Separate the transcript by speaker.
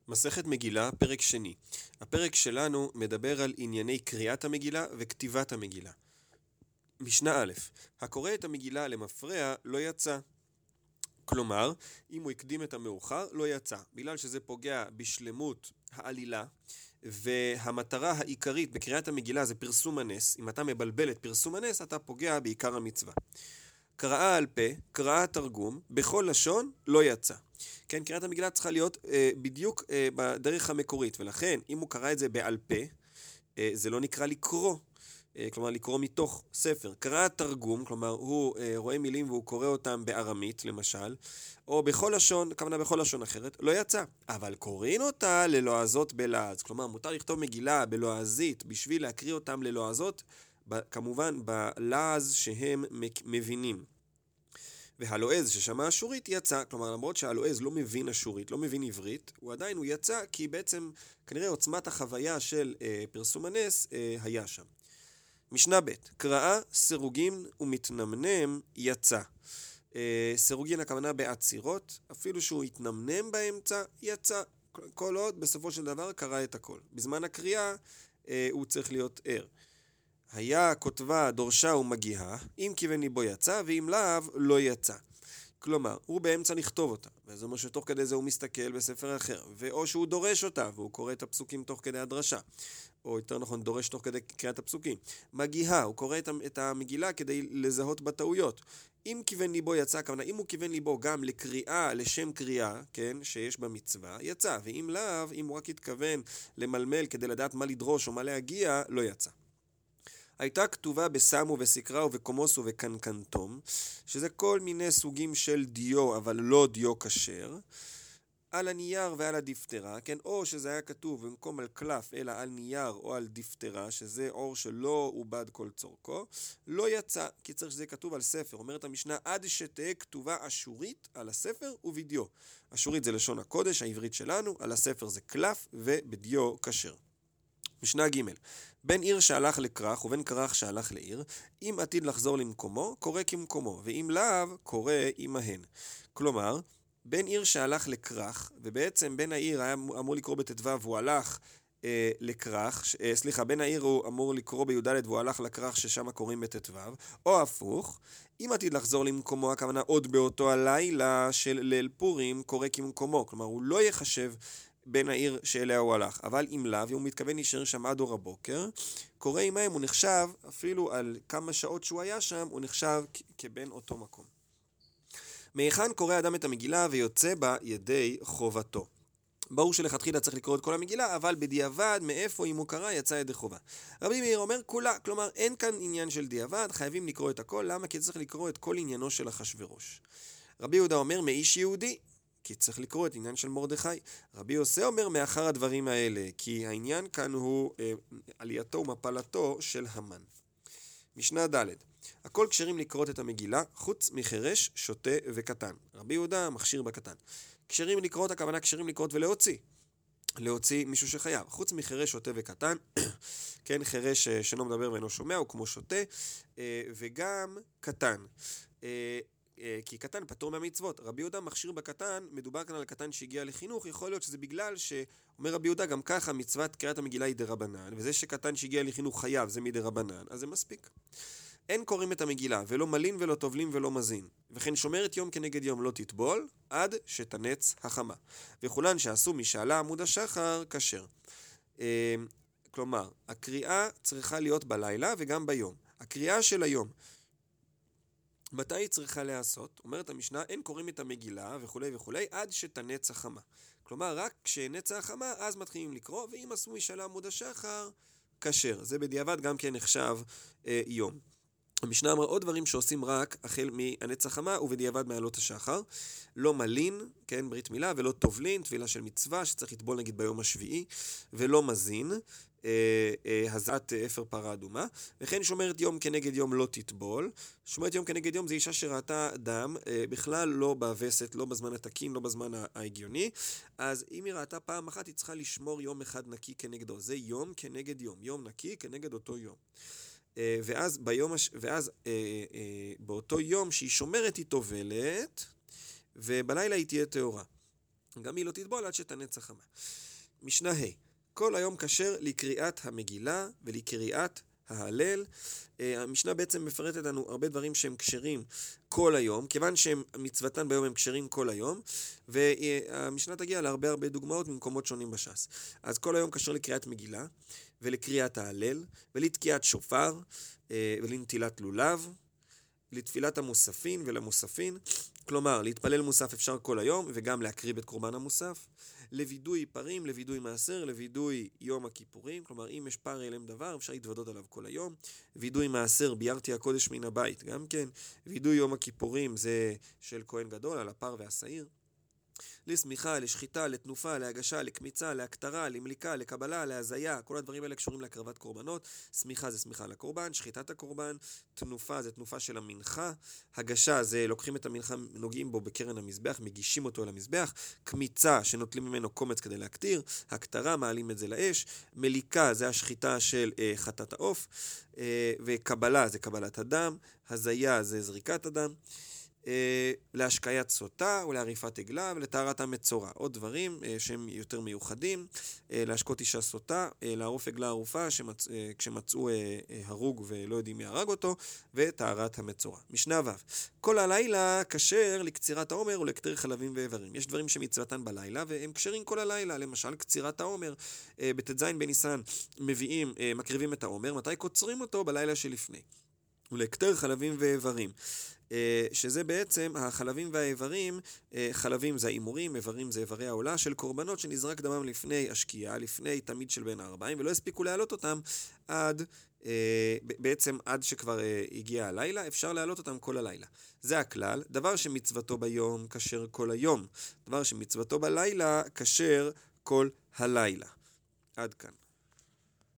Speaker 1: מסכת מגילה, פרק שני. הפרק שלנו מדבר על ענייני קריאת המגילה וכתיבת המגילה. משנה א', הקורא את המגילה למפרע לא יצא. כלומר, אם הוא הקדים את המאוחר, לא יצא. בגלל שזה פוגע בשלמות העלילה, והמטרה העיקרית בקריאת המגילה זה פרסום הנס. אם אתה מבלבל את פרסום הנס, אתה פוגע בעיקר המצווה. קראה על פה, קראה תרגום, בכל לשון לא יצא. כן, קריאת המגילה צריכה להיות בדיוק בדרך המקורית, ולכן אם הוא קרא את זה בעל פה, זה לא נקרא לקרוא, כלומר לקרוא מתוך ספר. קראה תרגום, כלומר הוא רואה מילים והוא קורא אותם בארמית למשל, או בכל לשון, כמובן בכל לשון אחרת, לא יצא. אבל קוראים אותה ללועזות בלעז, כלומר מותר לכתוב מגילה בלועזית בשביל להקריא אותם ללועזות, כמובן בלעז שהם מבינים. והלועז ששמע אשורית יצא, כלומר למרות שהלועז לא מבין אשורית, לא מבין עברית, הוא עדיין הוא יצא כי בעצם כנראה עוצמת החוויה של פרסום הנס היה שם. משנה ב', קראה סירוגין ומתנמנם יצא. סירוגין הכוונה בעצירות, אפילו שהוא התנמנם באמצע יצא, כל עוד בסופו של דבר קרא את הכל. בזמן הקריאה הוא צריך להיות ער. היה כותבה דורשה ומגיעה, אם כיוון ליבו יצא, ואם לאו לא יצא. כלומר, הוא באמצע לכתוב אותה, וזה אומר שתוך כדי זה הוא מסתכל בספר אחר, ואו שהוא דורש אותה, והוא קורא את הפסוקים תוך כדי הדרשה, או יותר נכון, דורש תוך כדי קריאת הפסוקים. מגיעה, הוא קורא את המגילה כדי לזהות בטעויות. אם כיוון ליבו יצא, כמובן, אם הוא כיוון ליבו גם לקריאה, לשם קריאה, כן, שיש במצווה, יצא, ואם לאו, אם הוא רק התכוון למלמל כדי לדעת מה לדרוש או מה להגיע, לא יצא. הייתה כתובה בסמו וסקרה ובקומוס ובקנקנטום, שזה כל מיני סוגים של דיו, אבל לא דיו כשר, על הנייר ועל הדיפטרה, כן? או שזה היה כתוב במקום על קלף, אלא על נייר או על דיפטרה, שזה אור שלא עובד כל צורכו, לא יצא, כי צריך שזה כתוב על ספר. אומרת המשנה, עד שתהיה כתובה אשורית על הספר ובדיו. אשורית זה לשון הקודש, העברית שלנו, על הספר זה קלף ובדיו כשר. משנה ג' בין עיר שהלך לכרך ובין כרך שהלך לעיר, אם עתיד לחזור למקומו, קורא כמקומו, ואם לאו, קורא עמהן. כלומר, בין עיר שהלך לכרך, ובעצם בין העיר היה אמור לקרוא בט"ו והוא הלך לכרך, בין העיר הוא אמור לקרוא בי"ד והוא הלך לכרך ששם קוראים בט"ו, או הפוך, אם עתיד לחזור למקומו, הכוונה עוד באותו הלילה של ליל פורים, קורא כמקומו. כלומר, הוא לא יחשב בין העיר שאליה הוא הלך, אבל אם לאו, הוא מתכוון להישאר שם עד אור הבוקר, קורא עמהם, הוא נחשב, אפילו על כמה שעות שהוא היה שם, הוא נחשב כבין אותו מקום. מהיכן קורא אדם את המגילה ויוצא בה ידי חובתו. ברור שלכתחילה צריך לקרוא את כל המגילה, אבל בדיעבד, מאיפה אם הוא קרא, יצא ידי חובה. רבי מאיר אומר, כולה, כלומר, אין כאן עניין של דיעבד, חייבים לקרוא את הכל, למה? כי צריך לקרוא את כל עניינו של אחשוורוש. רבי יהודה אומר, מאיש יהודי, כי צריך לקרוא את עניין של מרדכי. רבי יוסי אומר מאחר הדברים האלה, כי העניין כאן הוא עלייתו ומפלתו של המן. משנה ד' הכל כשרים לקרות את המגילה, חוץ מחרש, שוטה וקטן. רבי יהודה מכשיר בקטן. כשרים לקרות, הכוונה כשרים לקרות ולהוציא מישהו שחייב. חוץ מחרש, שוטה וקטן, כן, חרש שאינו מדבר ואינו שומע, הוא כמו שוטה, וגם קטן. כי קטן פטור מהמצוות. רבי יהודה מכשיר בקטן, מדובר כאן על קטן שהגיע לחינוך, יכול להיות שזה בגלל שאומר רבי יהודה גם ככה מצוות קריאת המגילה היא דרבנן, וזה שקטן שהגיע לחינוך חייב זה מדרבנן, אז זה מספיק. אין קוראים את המגילה, ולא מלין ולא טובלים ולא מזין, וכן שומרת יום כנגד יום לא תטבול, עד שתנץ החמה. וכולן שעשו משעלה עמוד השחר כשר. כלומר, הקריאה צריכה להיות בלילה וגם ביום. הקריאה של היום, מתי היא צריכה להיעשות? אומרת המשנה, אין קוראים את המגילה וכו' וכו' עד שתנץ החמה. כלומר, רק כשנץ החמה, אז מתחילים לקרוא, ואם עשו משעלה עמוד השחר, כשר. זה בדיעבד גם כן נחשב יום. המשנה אמרה עוד דברים שעושים רק החל מהנץ החמה ובדיעבד מעלות השחר. לא מלין, כן, ברית מילה, ולא טובלין, טבילה של מצווה שצריך לטבול נגיד ביום השביעי, ולא מזין, הזעת אפר פרה אדומה, וכן שומרת יום כנגד יום לא תטבול. שומרת יום כנגד יום זה אישה שראתה דם, בכלל לא בווסת, לא בזמן התקין, לא בזמן ההגיוני, אז אם היא ראתה פעם אחת היא צריכה לשמור יום אחד נקי כנגדו, זה יום כנגד יום, יום נקי כנגד אותו יום. ואז באותו יום שהיא שומרת היא טובלת, ובלילה היא תהיה טהורה. גם היא לא תטבול עד שתנץ החמה. משנה ה' כל היום כשר לקריאת המגילה ולקריאת ההלל. המשנה בעצם מפרטת לנו הרבה דברים שהם כשרים כל היום, כיוון שהם מצוותן ביום הם כשרים כל היום, והמשנה תגיע להרבה הרבה דוגמאות ממקומות שונים בש"ס. אז כל היום כשר לקריאת מגילה ולקריאת ההלל ולתקיעת שופר ולנטילת לולב, לתפילת המוספין ולמוספין, כלומר להתפלל מוסף אפשר כל היום וגם להקריב את קורבן המוסף, לוידוי פרים, לוידוי מעשר, לוידוי יום הכיפורים, כלומר אם יש פר אליהם דבר אפשר להתוודות עליו כל היום, וידוי מעשר ביארתי הקודש מן הבית גם כן, וידוי יום הכיפורים זה של כהן גדול על הפר והשעיר, לשמיכה, לשחיטה, לתנופה, להגשה, לקמיצה, להקטרה, למליקה, לקבלה, להזיה, כל הדברים האלה קשורים להקרבת קורבנות. שמיכה זה שמיכה לקורבן, שחיטת הקורבן, תנופה זה תנופה של המנחה, הגשה זה לוקחים את המנחה, נוגעים בו בקרן המזבח, מגישים אותו אל המזבח, קמיצה שנוטלים ממנו קומץ כדי להקטיר, הקטרה מעלים את זה לאש, מליקה זה השחיטה של חטאת העוף, וקבלה זה קבלת הדם, הזיה זה זריקת הדם, להשקיית סוטה ולעריפת עגלה ולטהרת המצורע. עוד דברים שהם יותר מיוחדים, להשקות אישה סוטה, לערוף עגלה ערופה כשמצאו הרוג ולא יודעים מי הרג אותו, וטהרת המצורע. משנה ו' כל הלילה כשר לקצירת העומר ולקטר חלבים ואיברים. יש דברים שמצוותן בלילה והם כשרים כל הלילה, למשל קצירת העומר. בט"ז בניסן מקריבים את העומר, מתי קוצרים אותו? בלילה שלפני. ולקטר חלבים ואיברים. שזה בעצם החלבים והאיברים, חלבים זה האימורים, איברים זה איברי העולה של קורבנות שנזרק דמם לפני השקיעה, לפני תמיד של בין הארבעים, ולא הספיקו להעלות אותם בעצם עד שכבר הגיע הלילה, אפשר להעלות אותם כל הלילה. זה הכלל, דבר שמצוותו ביום כשר כל היום, דבר שמצוותו בלילה כשר כל הלילה. עד כאן.